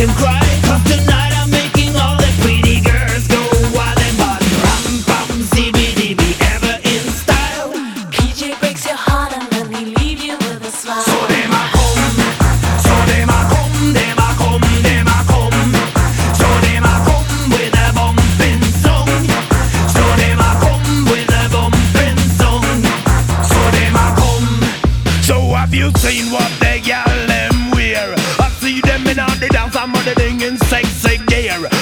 them cry. 'Cause tonight I'm making all the pretty girls go wild and body. Ram pam CBDB, ever in style. PJ breaks your heart and then he leave you with a smile. So them a come, so them a come, them a come, them a come. So them a come with a bumping song. So them a come with a bumping song. So them a come. So have you seen what they gal them wear? I see them in all the dance, I'm on the thing in sexy gear.